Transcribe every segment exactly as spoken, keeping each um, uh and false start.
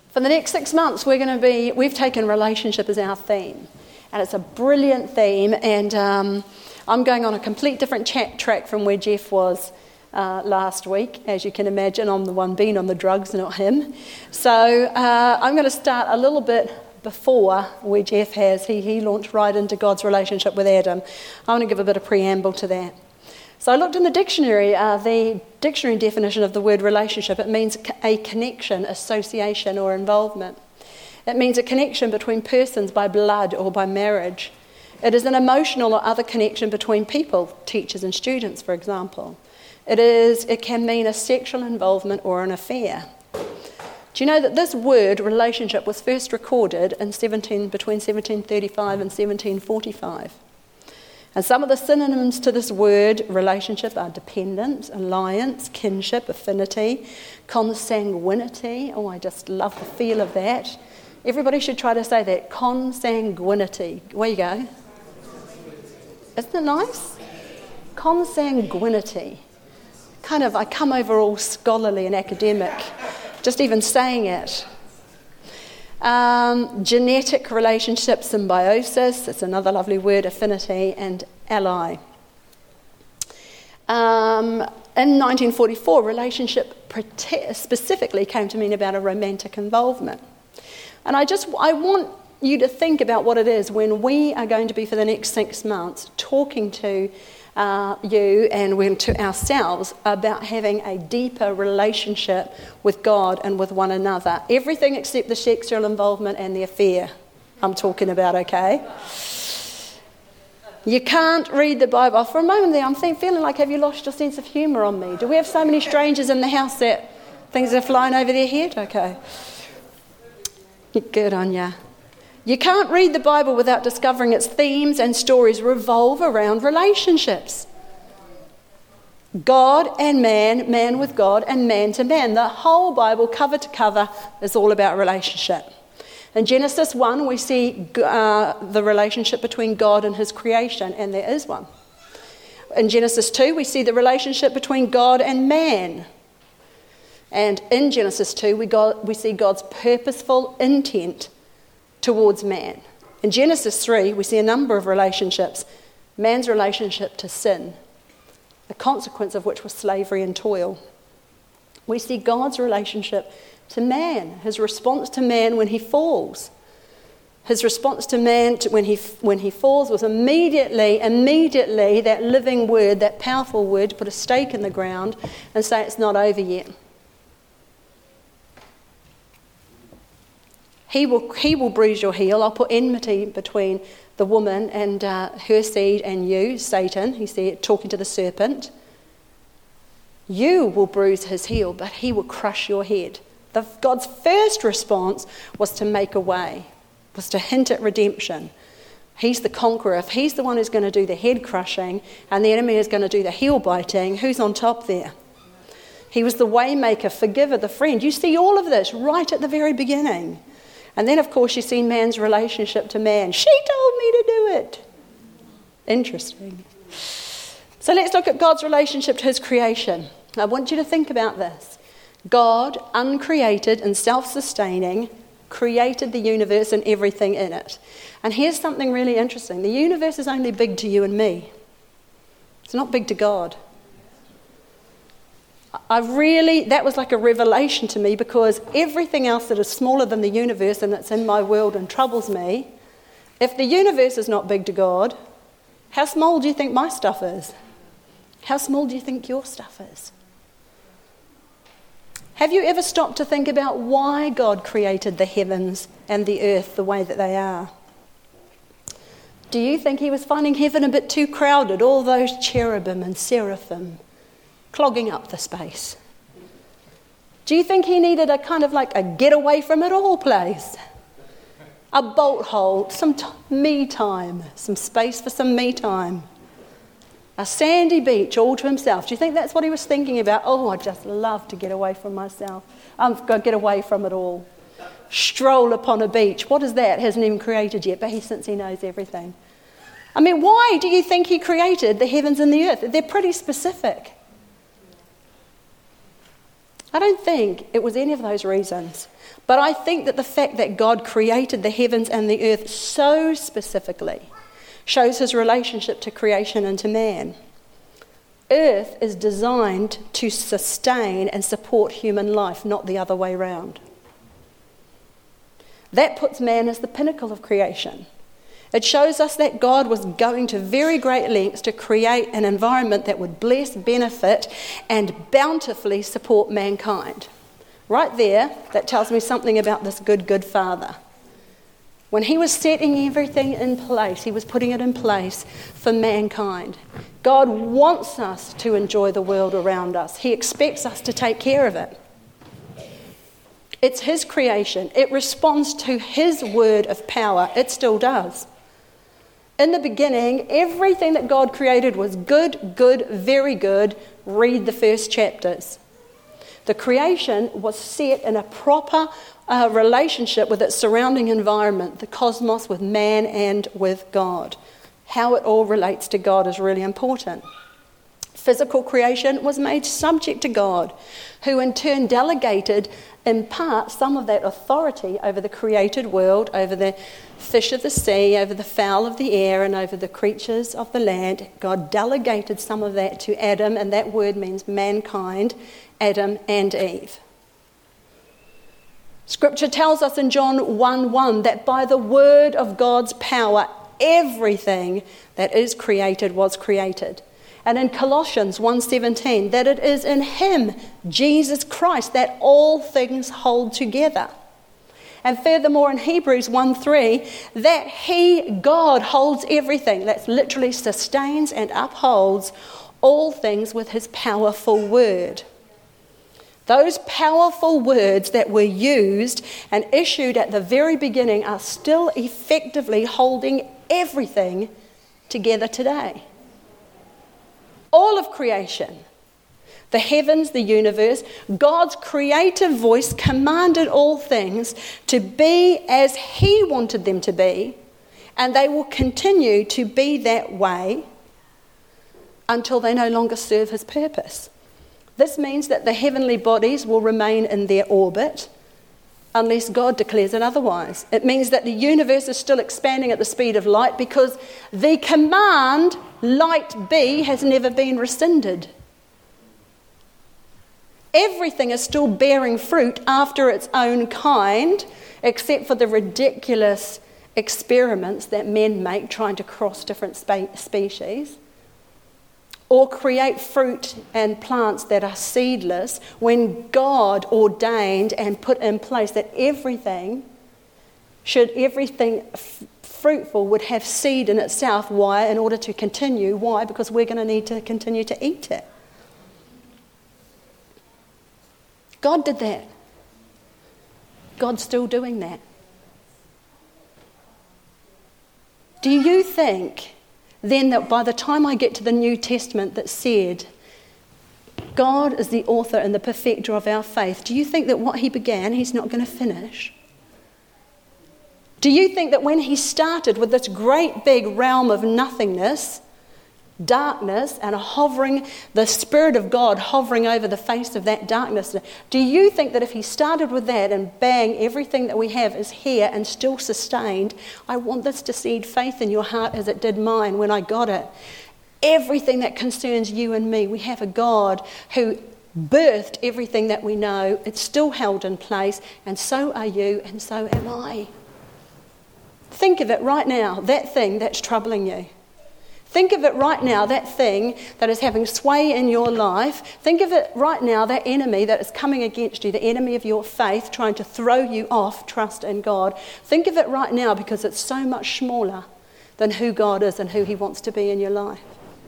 For the next six months, we're going to be, we've taken relationship as our theme. And it's a brilliant theme, and um, I'm going on a complete different chat track from where Jeff was uh, last week. As you can imagine, I'm the one being on the drugs, not him. So uh, I'm going to start a little bit before where Jeff has. He, he launched right into God's relationship with Adam. I want to give a bit of preamble to that. So I looked in the dictionary, uh, the dictionary definition of the word relationship. It means a connection, association, or involvement. It means a connection between persons by blood or by marriage. It is an emotional or other connection between people, teachers and students, for example. It is. It can mean a sexual involvement or an affair. Do you know that this word, relationship, was first recorded in seventeen, between seventeen thirty-five and seventeen forty-five? And some of the synonyms to this word, relationship, are dependence, alliance, kinship, affinity, consanguinity. Oh, I just love the feel of that. Everybody should try to say that, consanguinity. Where you go? Isn't it nice? Consanguinity. Kind of, I come over all scholarly and academic, just even saying it. Um, genetic relationship, symbiosis, it's another lovely word, affinity, and ally. Um, in nineteen forty-four, relationship specifically came to mean about a romantic involvement. And I just, I want you to think about what it is when we are going to be for the next six months talking to uh, you and when to ourselves about having a deeper relationship with God and with one another. Everything except the sexual involvement and the affair I'm talking about, okay? You can't read the Bible. For a moment there, I'm feeling like, have you lost your sense of humour on me? Do we have so many strangers in the house that things are flying over their head? Okay. Good on ya. You can't read the Bible without discovering its themes and stories revolve around relationships. God and man, man with God, and man to man. The whole Bible, cover to cover, is all about relationship. In Genesis one, we see uh, the relationship between God and his creation, and there is one. In Genesis two, we see the relationship between God and man. And in Genesis two, we, got, we see God's purposeful intent towards man. In Genesis three, we see a number of relationships. Man's relationship to sin, the consequence of which was slavery and toil. We see God's relationship to man, his response to man when he falls. His response to man to when he when he falls was immediately, immediately that living word, that powerful word, to put a stake in the ground and say it's not over yet. He will, he will bruise your heel. I'll put enmity between the woman and uh, her seed and you, Satan. He said, talking to the serpent. You will bruise his heel, but he will crush your head. The, God's first response was to make a way, was to hint at redemption. He's the conqueror. If he's the one who's going to do the head crushing and the enemy is going to do the heel biting, who's on top there? He was the way maker, forgiver, the friend. You see all of this right at the very beginning. And then, of course, you see man's relationship to man. She told me to do it. Interesting. So let's look at God's relationship to his creation. I want you to think about this. God, uncreated and self-sustaining, created the universe and everything in it. And here's something really interesting. The universe is only big to you and me. It's not big to God. I really, that was like a revelation to me, because everything else that is smaller than the universe and that's in my world and troubles me, if the universe is not big to God, how small do you think my stuff is? How small do you think your stuff is? Have you ever stopped to think about why God created the heavens and the earth the way that they are? Do you think he was finding heaven a bit too crowded, all those cherubim and seraphim clogging up the space? Do you think he needed a kind of like a get away from it all place? A bolt hole, some t- me time, some space for some me time. A sandy beach all to himself. Do you think that's what he was thinking about? Oh, I just love to get away from myself. I've got to get away from it all. Stroll upon a beach. What is that? Hasn't even created yet, but he since he knows everything. I mean, why do you think he created the heavens and the earth? They're pretty specific. I don't think it was any of those reasons. But I think that the fact that God created the heavens and the earth so specifically shows his relationship to creation and to man. Earth is designed to sustain and support human life, not the other way round. That puts man as the pinnacle of creation. It shows us that God was going to very great lengths to create an environment that would bless, benefit, and bountifully support mankind. Right there, that tells me something about this good, good Father. When he was setting everything in place, he was putting it in place for mankind. God wants us to enjoy the world around us. He expects us to take care of it. It's his creation. It responds to his word of power. It still does. In the beginning, everything that God created was good, good, very good. Read the first chapters. The creation was set in a proper uh, relationship with its surrounding environment, the cosmos, with man and with God. How it all relates to God is really important. Physical creation was made subject to God, who in turn delegated in part some of that authority over the created world, over the fish of the sea, over the fowl of the air, and over the creatures of the land. God delegated some of that to Adam, and that word means mankind, Adam and Eve. Scripture tells us in John one one that by the word of God's power, everything that is created was created. And in Colossians one seventeen, that it is in him, Jesus Christ, that all things hold together. And furthermore in Hebrews one three, that he, God, holds everything. That literally sustains and upholds all things with his powerful word. Those powerful words that were used and issued at the very beginning are still effectively holding everything together today. All of creation, the heavens, the universe, God's creative voice commanded all things to be as he wanted them to be, and they will continue to be that way until they no longer serve his purpose. This means that the heavenly bodies will remain in their orbit unless God declares it otherwise. It means that the universe is still expanding at the speed of light because the command, light be, has never been rescinded. Everything is still bearing fruit after its own kind, except for the ridiculous experiments that men make trying to cross different spe- species. Or create fruit and plants that are seedless when God ordained and put in place that everything, should everything f- fruitful would have seed in itself. Why? In order to continue. Why? Because we're going to need to continue to eat it. God did that. God's still doing that. Do you think then that by the time I get to the New Testament that said, God is the author and the perfecter of our faith, do you think that what he began, he's not going to finish? Do you think that when he started with this great big realm of nothingness, darkness, and a hovering, the Spirit of God hovering over the face of that darkness, do you think that if he started with that and bang, everything that we have is here and still sustained? I want this to seed faith in your heart as it did mine when I got it. Everything that concerns you and me, we have a God who birthed everything that we know. It's still held in place, and so are you, and so am I. Think of it right now, that thing that's troubling you. Think of it right now, that thing that is having sway in your life. Think of it right now, that enemy that is coming against you, the enemy of your faith, trying to throw you off trust in God. Think of it right now because it's so much smaller than who God is and who he wants to be in your life.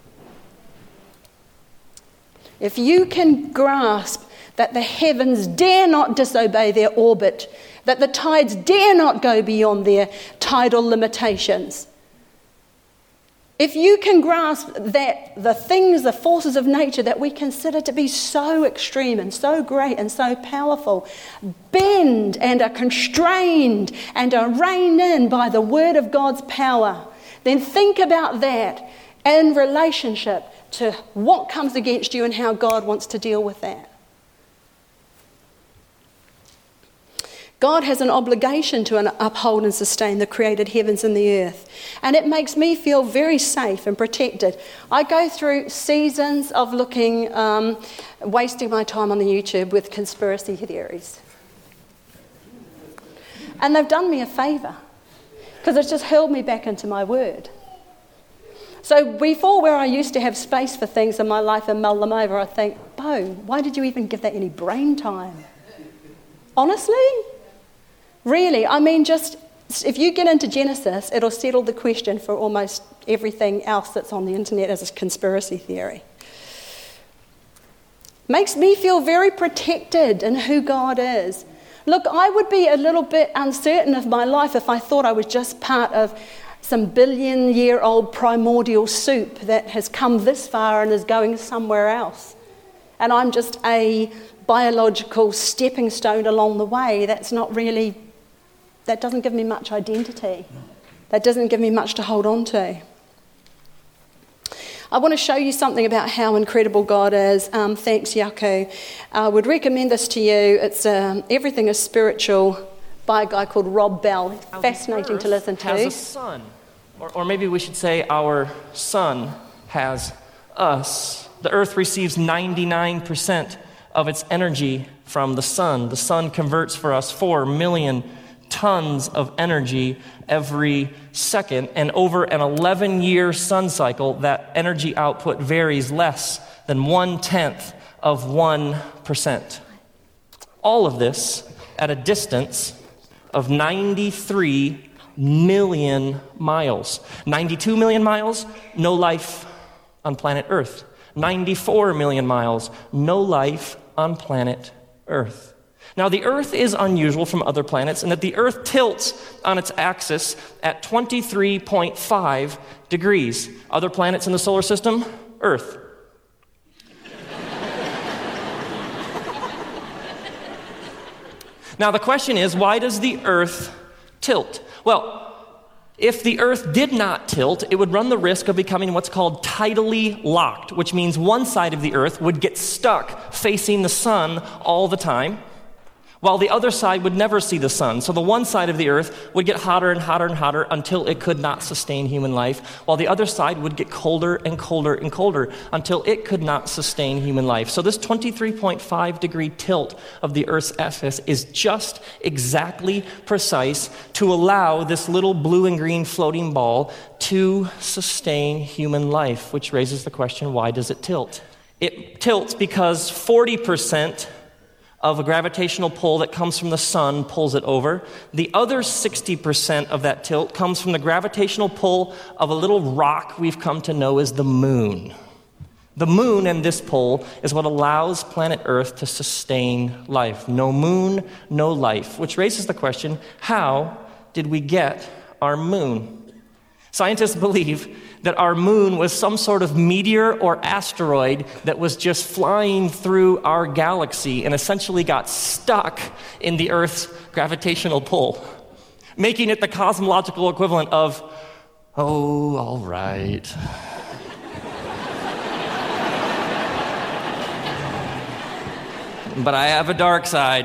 If you can grasp that the heavens dare not disobey their orbit, that the tides dare not go beyond their tidal limitations, if you can grasp that the things, the forces of nature that we consider to be so extreme and so great and so powerful, bend and are constrained and are reined in by the word of God's power, then think about that in relationship to what comes against you and how God wants to deal with that. God has an obligation to uphold and sustain the created heavens and the earth. And it makes me feel very safe and protected. I go through seasons of looking, um, wasting my time on the YouTube with conspiracy theories. And they've done me a favour, because it's just hurled me back into my word. So before, where I used to have space for things in my life and mull them over, I think, Bo, why did you even give that any brain time? Honestly? Really? I mean, just if you get into Genesis, it'll settle the question for almost everything else that's on the internet as a conspiracy theory. Makes me feel very protected in who God is. Look, I would be a little bit uncertain of my life if I thought I was just part of some billion-year-old primordial soup that has come this far and is going somewhere else. And I'm just a biological stepping stone along the way. That's not really, that doesn't give me much identity. That doesn't give me much to hold on to. I want to show you something about how incredible God is. Um, thanks, Yaku. I would recommend this to you. It's um, Everything is Spiritual by a guy called Rob Bell. Fascinating to listen to. Has a sun. Or, or maybe we should say our sun has us. The earth receives ninety-nine percent of its energy from the sun. The sun converts for us four million tons of energy every second. And over an eleven-year sun cycle, that energy output varies less than one-tenth of one percent. All of this at a distance of ninety-three million miles. ninety-two million miles, no life on planet Earth. ninety-four million miles, no life on planet Earth. Now, the Earth is unusual from other planets in that the Earth tilts on its axis at twenty-three point five degrees. Other planets in the solar system? Earth. Now, the question is, why does the Earth tilt? Well, if the Earth did not tilt, it would run the risk of becoming what's called tidally locked, which means one side of the Earth would get stuck facing the sun all the time, while the other side would never see the sun. So the one side of the Earth would get hotter and hotter and hotter until it could not sustain human life, while the other side would get colder and colder and colder until it could not sustain human life. So this twenty-three point five degree tilt of the Earth's axis is just exactly precise to allow this little blue and green floating ball to sustain human life, which raises the question, why does it tilt? It tilts because forty percent of a gravitational pull that comes from the sun pulls it over. The other sixty percent of that tilt comes from the gravitational pull of a little rock we've come to know as the moon. The moon and this pull is what allows planet Earth to sustain life. No moon, no life, which raises the question, how did we get our moon? Scientists believe that our moon was some sort of meteor or asteroid that was just flying through our galaxy and essentially got stuck in the Earth's gravitational pull, making it the cosmological equivalent of, oh, all right. But I have a dark side.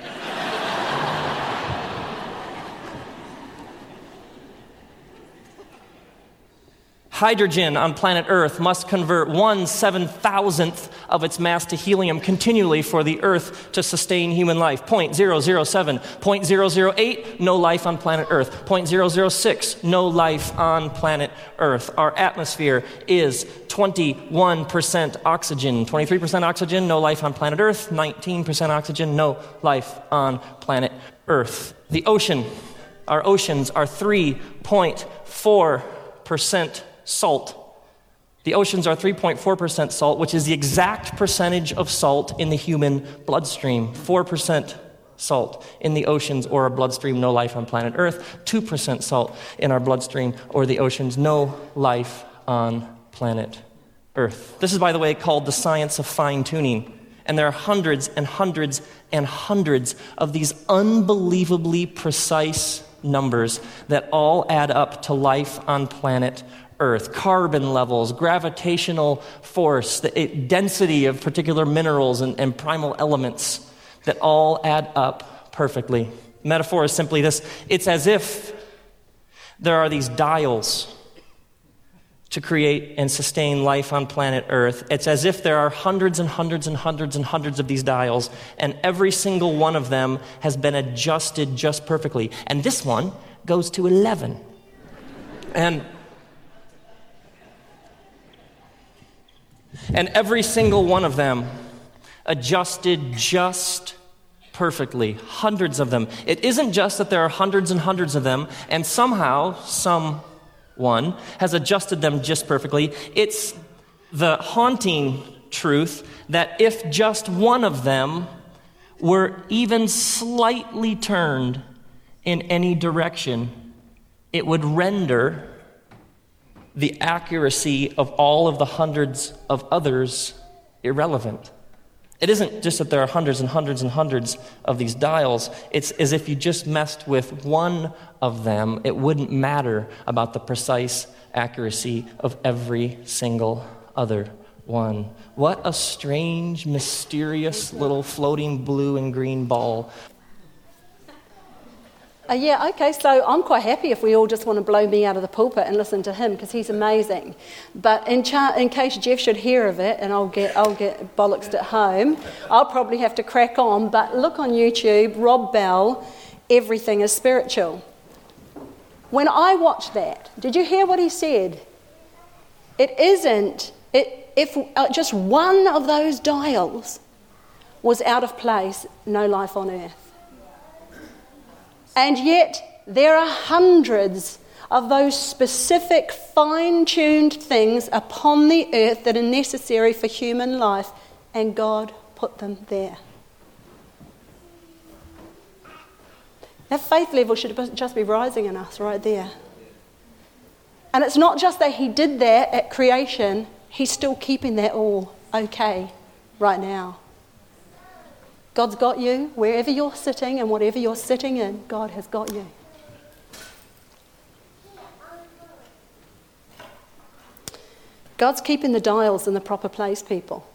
Hydrogen on planet Earth must convert one seven thousandth of its mass to helium continually for the Earth to sustain human life. zero point zero zero seven, zero point zero zero eight, no life on planet Earth. zero point zero zero six, no life on planet Earth. Our atmosphere is twenty-one percent oxygen, twenty-three percent oxygen, no life on planet Earth. nineteen percent oxygen, no life on planet Earth. The ocean, our oceans are three point four percent salt. The oceans are three point four percent salt, which is the exact percentage of salt in the human bloodstream. four percent salt in the oceans or our bloodstream, no life on planet Earth. two percent salt in our bloodstream or the oceans, no life on planet Earth. This is, by the way, called the science of fine-tuning. And there are hundreds and hundreds and hundreds of these unbelievably precise numbers that all add up to life on planet Earth. Carbon levels, gravitational force, the density of particular minerals and, and primal elements that all add up perfectly metaphor is simply this. It's as if there are these dials to create and sustain life on planet Earth. It's as if there are hundreds and hundreds and hundreds and hundreds of these dials, and every single one of them has been adjusted just perfectly. And this one goes to eleven. And, and every single one of them adjusted just perfectly. Hundreds of them. It isn't just that there are hundreds and hundreds of them, and somehow, some one has adjusted them just perfectly. It's the haunting truth that if just one of them were even slightly turned in any direction, it would render the accuracy of all of the hundreds of others irrelevant. It isn't just that there are hundreds and hundreds and hundreds of these dials. It's as if you just messed with one of them. It wouldn't matter about the precise accuracy of every single other one. What a strange, mysterious little floating blue and green ball. Uh, yeah, okay, so I'm quite happy if we all just want to blow me out of the pulpit and listen to him, because he's amazing. But in, cha- in case Jeff should hear of it, and I'll get I'll get bollocksed at home, I'll probably have to crack on. But look on YouTube, Rob Bell, Everything is Spiritual. When I watched that, did you hear what he said? It isn't, it, if uh, just one of those dials was out of place, no life on earth. And yet, there are hundreds of those specific, fine-tuned things upon the earth that are necessary for human life, and God put them there. That faith level should just be rising in us right there. And it's not just that he did that at creation, he's still keeping that all okay right now. God's got you wherever you're sitting and whatever you're sitting in, God has got you. God's keeping the dials in the proper place, people.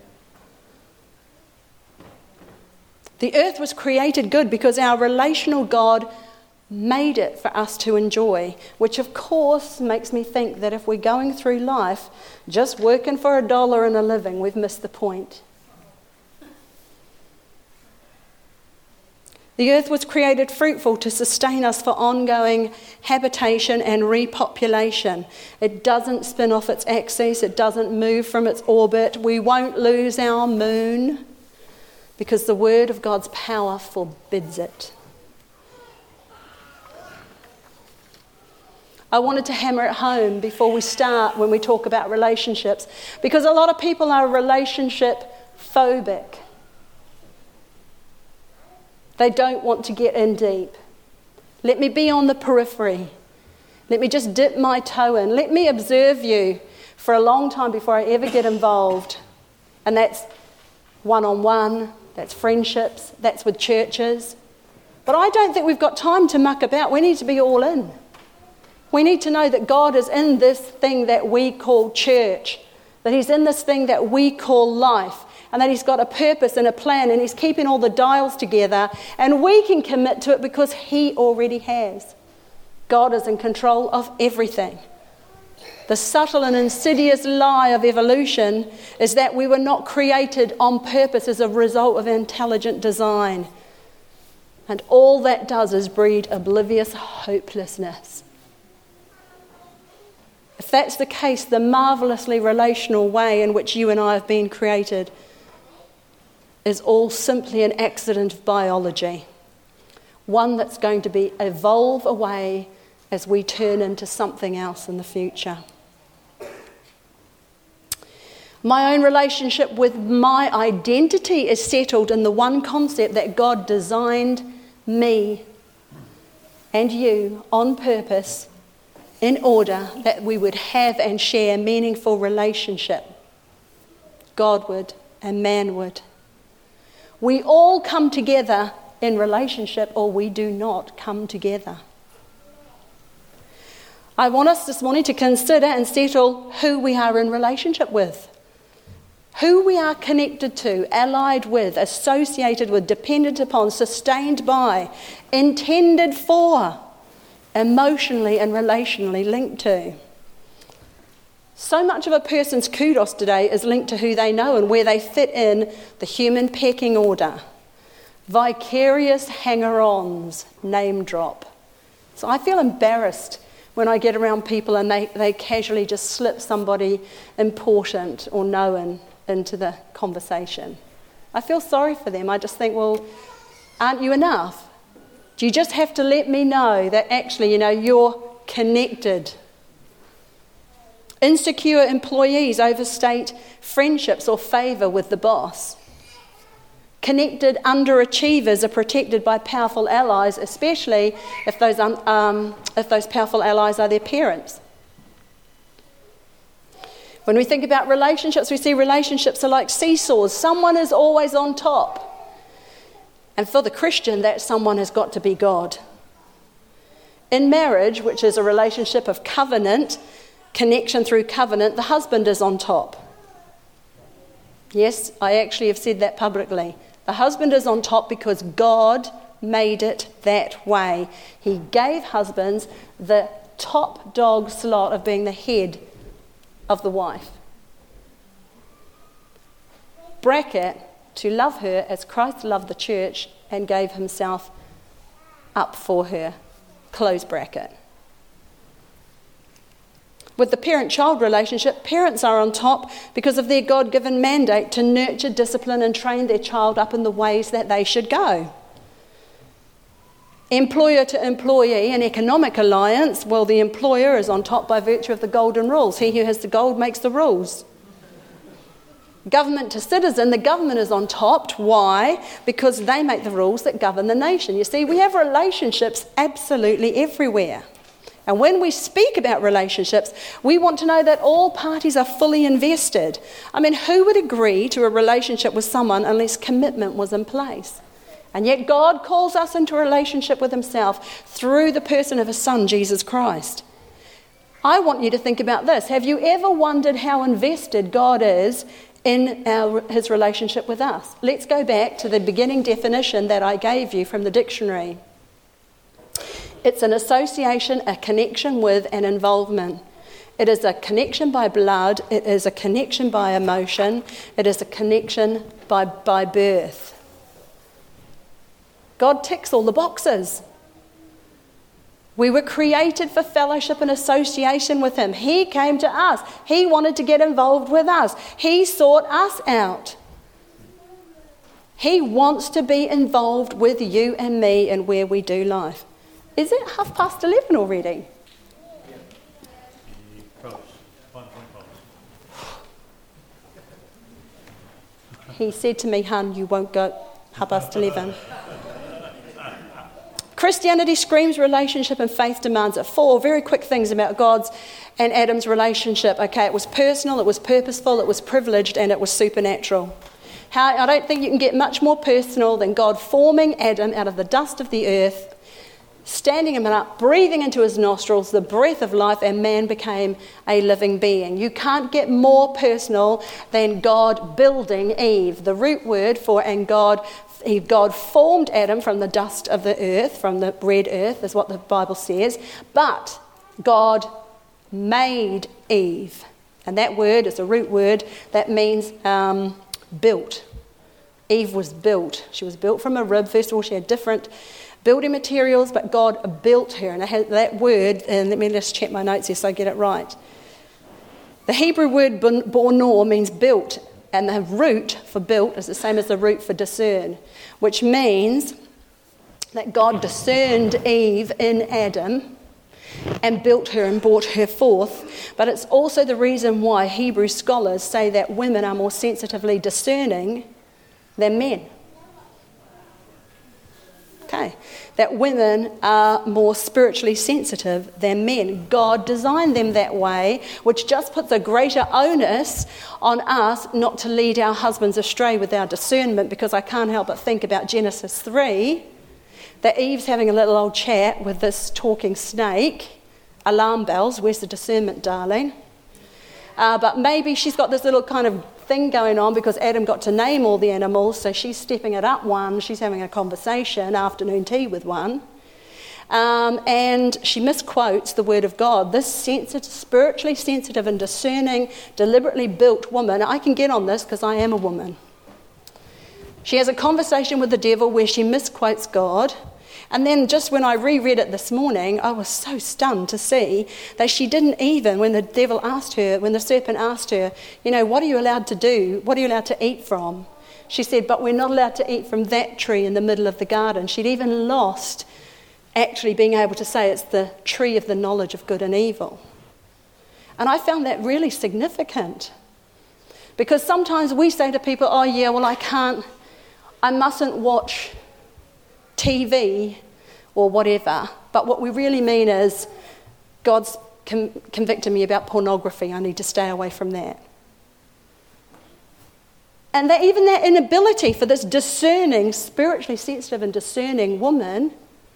The earth was created good because our relational God made it for us to enjoy, which of course makes me think that if we're going through life just working for a dollar and a living, we've missed the point. The earth was created fruitful to sustain us for ongoing habitation and repopulation. It doesn't spin off its axis. It doesn't move from its orbit. We won't lose our moon because the word of God's power forbids it. I wanted to hammer it home before we start when we talk about relationships, because a lot of people are relationship phobic. They don't want to get in deep. Let me be on the periphery. Let me just dip my toe in. Let me observe you for a long time before I ever get involved. And that's one-on-one, that's friendships, that's with churches. But I don't think we've got time to muck about. We need to be all in. We need to know that God is in this thing that we call church, that he's in this thing that we call life, and that he's got a purpose and a plan, and he's keeping all the dials together, and we can commit to it because he already has. God is in control of everything. The subtle and insidious lie of evolution is that we were not created on purpose as a result of intelligent design. And all that does is breed oblivious hopelessness. If that's the case, the marvelously relational way in which you and I have been created is all simply an accident of biology, one that's going to be evolve away as we turn into something else in the future. My own relationship with my identity is settled in the one concept that God designed me and you on purpose in order that we would have and share meaningful relationship, Godward and manward. We all come together in relationship, or we do not come together. I want us this morning to consider and settle who we are in relationship with. Who we are connected to, allied with, associated with, dependent upon, sustained by, intended for, emotionally and relationally linked to. So much of a person's kudos today is linked to who they know and where they fit in the human pecking order. Vicarious hanger-ons, name drop. So I feel embarrassed when I get around people and they, they casually just slip somebody important or known into the conversation. I feel sorry for them. I just think, well, aren't you enough? Do you just have to let me know that actually, you know, you're connected? Insecure employees overstate friendships or favour with the boss. Connected underachievers are protected by powerful allies, especially if those, um, if those powerful allies are their parents. When we think about relationships, we see relationships are like seesaws. Someone is always on top. And for the Christian, that someone has got to be God. In marriage, which is a relationship of covenant, connection through covenant, the husband is on top. Yes, I actually have said that publicly. The husband is on top because God made it that way. He gave husbands the top dog slot of being the head of the wife. Bracket, to love her as Christ loved the church and gave himself up for her. Close bracket. With the parent-child relationship, parents are on top because of their God-given mandate to nurture, discipline and train their child up in the ways that they should go. Employer to employee, an economic alliance, well, the employer is on top by virtue of the golden rules. He who has the gold makes the rules. Government to citizen, the government is on top. Why? Because they make the rules that govern the nation. You see, we have relationships absolutely everywhere. And when we speak about relationships, we want to know that all parties are fully invested. I mean, who would agree to a relationship with someone unless commitment was in place? And yet God calls us into a relationship with himself through the person of his Son, Jesus Christ. I want you to think about this. Have you ever wondered how invested God is in our, his relationship with us? Let's go back to the beginning definition that I gave you from the dictionary. It's an association, a connection with, an involvement. It is a connection by blood. It is a connection by emotion. It is a connection by, by birth. God ticks all the boxes. We were created for fellowship and association with him. He came to us. He wanted to get involved with us. He sought us out. He wants to be involved with you and me in where we do life. Is it half past eleven already? He said to me, "Hun, you won't go half past eleven." Christianity screams relationship and faith demands it. Four very quick things about God's and Adam's relationship. Okay, it was personal, it was purposeful, it was privileged, and it was supernatural. How, I don't think you can get much more personal than God forming Adam out of the dust of the earth, standing him up, breathing into his nostrils the breath of life, and man became a living being. You can't get more personal than God building Eve. The root word for and God God formed Adam from the dust of the earth, from the red earth, is what the Bible says. But God made Eve. And that word is a root word that means um, built. Eve was built. She was built from a rib. First of all, she had different building materials, but God built her. And I had that word, and let me just check my notes here so I get it right. The Hebrew word bonor means built. And the root for built is the same as the root for discern, which means that God discerned Eve in Adam and built her and brought her forth. But it's also the reason why Hebrew scholars say that women are more sensitively discerning than men. Okay, that women are more spiritually sensitive than men. God designed them that way, which just puts a greater onus on us not to lead our husbands astray with our discernment, because I can't help but think about Genesis three, that Eve's having a little old chat with this talking snake. Alarm bells, where's the discernment, darling? Uh, but maybe she's got this little kind of thing going on because Adam got to name all the animals, so she's stepping it up one. She's having a conversation, afternoon tea with one. Um, and she misquotes the word of God. This sensitive, spiritually sensitive and discerning, deliberately built woman, I can get on this because I am a woman. She has a conversation with the devil where she misquotes God. And then just when I reread it this morning, I was so stunned to see that she didn't even, when the devil asked her, when the serpent asked her, you know, what are you allowed to do? What are you allowed to eat from? She said, but we're not allowed to eat from that tree in the middle of the garden. She'd even lost actually being able to say it's the tree of the knowledge of good and evil. And I found that really significant. Because sometimes we say to people, oh yeah, well I can't, I mustn't watch T V or whatever. But what we really mean is, God's com- convicted me about pornography, I need to stay away from that. And that even that inability for this discerning, spiritually sensitive and discerning woman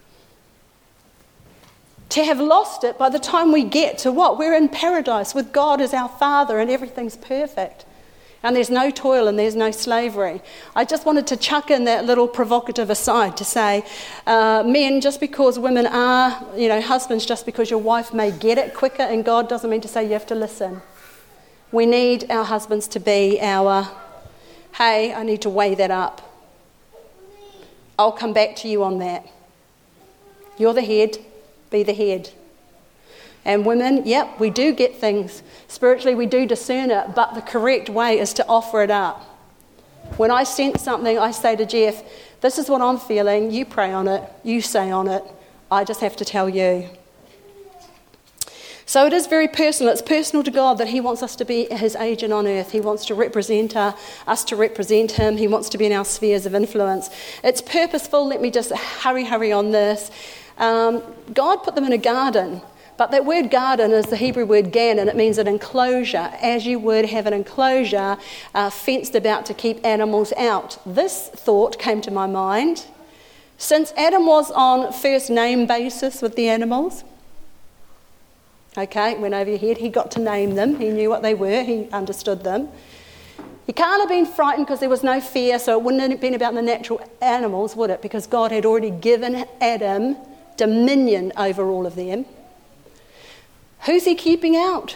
to have lost it by the time we get to what? We're in paradise with God as our Father and everything's perfect. And there's no toil and there's no slavery. I just wanted to chuck in that little provocative aside to say, uh, men, just because women are, you know, husbands, just because your wife may get it quicker in God doesn't mean to say you have to listen. We need our husbands to be our, hey, I need to weigh that up. I'll come back to you on that. You're the head. Be the head. And women, yep, we do get things. Spiritually, we do discern it, but the correct way is to offer it up. When I sense something, I say to Jeff, this is what I'm feeling. You pray on it. You say on it. I just have to tell you. So it is very personal. It's personal to God that he wants us to be his agent on earth. He wants to represent uh, us to represent him. He wants to be in our spheres of influence. It's purposeful. Let me just hurry, hurry on this. Um, God put them in a garden, but that word garden is the Hebrew word gan, and it means an enclosure, as you would have an enclosure uh, fenced about to keep animals out. This thought came to my mind. Since Adam was on first name basis with the animals, okay, went over your head, he got to name them, he knew what they were, he understood them. He can't have been frightened because there was no fear, so it wouldn't have been about the natural animals, would it? Because God had already given Adam dominion over all of them. Who's he keeping out?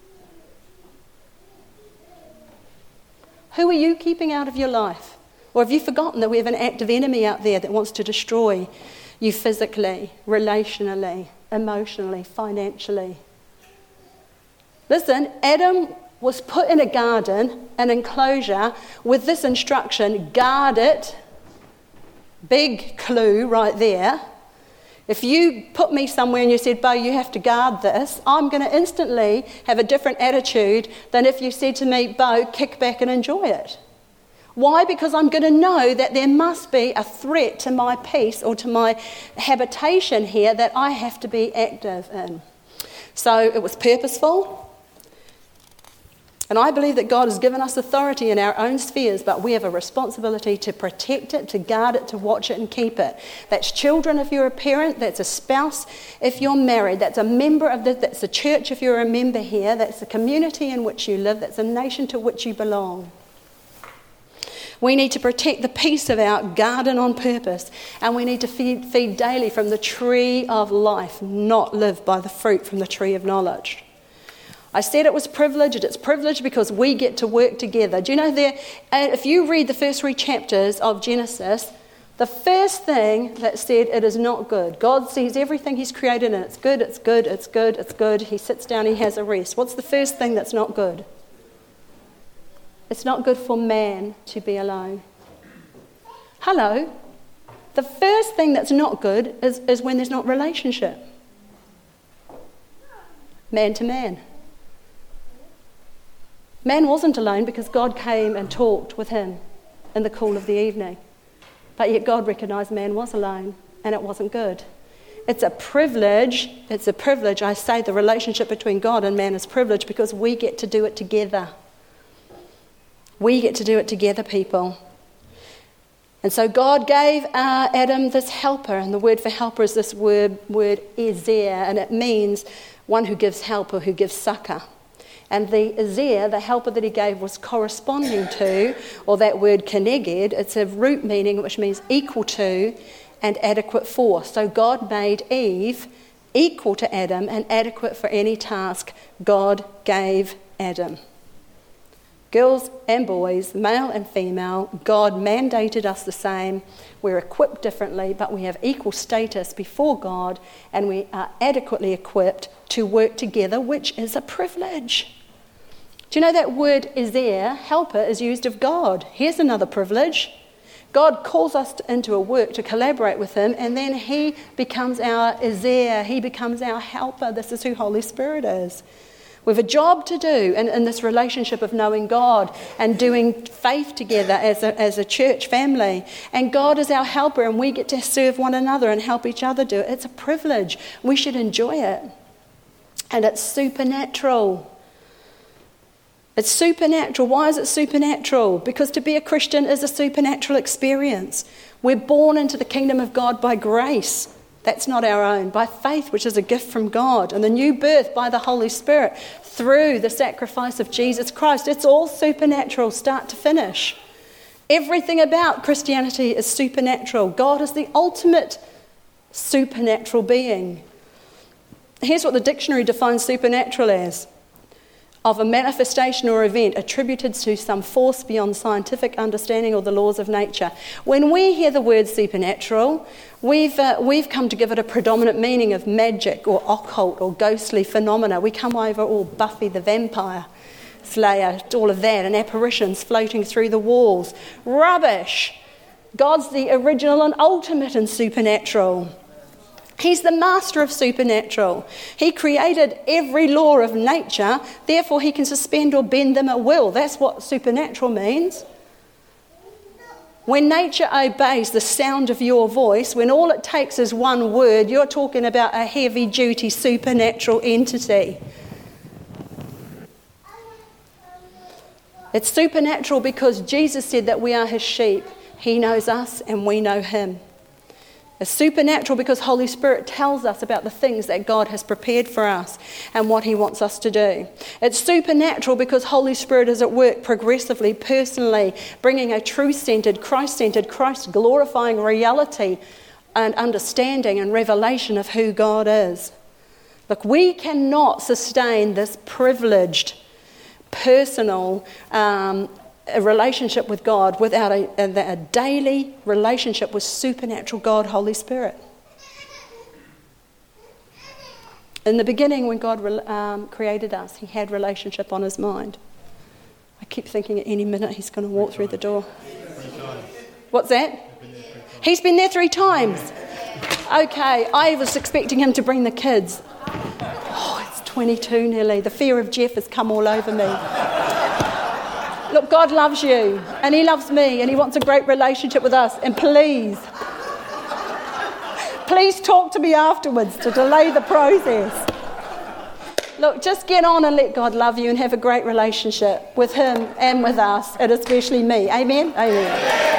Who are you keeping out of your life? Or have you forgotten that we have an active enemy out there that wants to destroy you physically, relationally, emotionally, financially? Listen, Adam was put in a garden, an enclosure, with this instruction, guard it. Big clue right there. If you put me somewhere and you said, Bo, you have to guard this, I'm going to instantly have a different attitude than if you said to me, Bo, kick back and enjoy it. Why? Because I'm going to know that there must be a threat to my peace or to my habitation here that I have to be active in. So it was purposeful. And I believe that God has given us authority in our own spheres, but we have a responsibility to protect it, to guard it, to watch it and keep it. That's children if you're a parent, that's a spouse if you're married, that's a member of the, that's a church if you're a member here, that's the community in which you live, that's a nation to which you belong. We need to protect the peace of our garden on purpose, and we need to feed, feed daily from the tree of life, not live by the fruit from the tree of knowledge. I said it was privileged. It's privileged because we get to work together. Do you know there, if you read the first three chapters of Genesis, the first thing that said it is not good. God sees everything he's created and it's good, it's good, it's good, it's good. He sits down, he has a rest. What's the first thing that's not good? It's not good for man to be alone. Hello. The first thing that's not good is, is when there's not relationship. Man to man. Man wasn't alone because God came and talked with him in the cool of the evening. But yet God recognised man was alone and it wasn't good. It's a privilege, it's a privilege, I say the relationship between God and man is privilege because we get to do it together. We get to do it together, people. And so God gave uh, Adam this helper, and the word for helper is this word, word ezer, and it means one who gives help or who gives succour. And the ezer, the helper that he gave, was corresponding to, or that word keneged, it's a root meaning which means equal to and adequate for. So God made Eve equal to Adam and adequate for any task God gave Adam. Girls and boys, male and female, God mandated us the same. We're equipped differently, but we have equal status before God, and we are adequately equipped to work together, which is a privilege. Do you know that word ezer, helper, is used of God? Here's another privilege. God calls us into a work to collaborate with him, and then he becomes our ezer, he becomes our helper. This is who Holy Spirit is. We have a job to do in, in this relationship of knowing God and doing faith together as a, as a church family. And God is our helper, and we get to serve one another and help each other do it. It's a privilege. We should enjoy it. And it's supernatural. It's supernatural. Why is it supernatural? Because to be a Christian is a supernatural experience. We're born into the kingdom of God by grace. That's not our own. By faith, which is a gift from God. And the new birth by the Holy Spirit through the sacrifice of Jesus Christ. It's all supernatural, start to finish. Everything about Christianity is supernatural. God is the ultimate supernatural being. Here's what the dictionary defines supernatural as: of a manifestation or event attributed to some force beyond scientific understanding or the laws of nature. When we hear the word supernatural, we've uh, we've come to give it a predominant meaning of magic or occult or ghostly phenomena. We come over all Buffy the Vampire Slayer, all of that, and apparitions floating through the walls. Rubbish! God's the original and ultimate in supernatural. He's the master of supernatural. He created every law of nature, therefore he can suspend or bend them at will. That's what supernatural means. When nature obeys the sound of your voice, when all it takes is one word, you're talking about a heavy-duty supernatural entity. It's supernatural because Jesus said that we are his sheep. He knows us and we know him. It's supernatural because Holy Spirit tells us about the things that God has prepared for us and what he wants us to do. It's supernatural because Holy Spirit is at work progressively, personally, bringing a truth-centered, Christ-centered, Christ-glorifying reality and understanding and revelation of who God is. Look, we cannot sustain this privileged, personal um a relationship with God without a, a, a daily relationship with supernatural God, Holy Spirit. In the beginning, when God um, created us, he had relationship on his mind. I keep thinking at any minute he's going to walk through the door. What's that? He's been there three times. Okay, I was expecting him to bring the kids. Oh, it's twenty-two nearly. The fear of Jeff has come all over me. Look, God loves you, and he loves me, and he wants a great relationship with us. And please, please talk to me afterwards to delay the process. Look, just get on and let God love you and have a great relationship with him and with us, and especially me. Amen? Amen.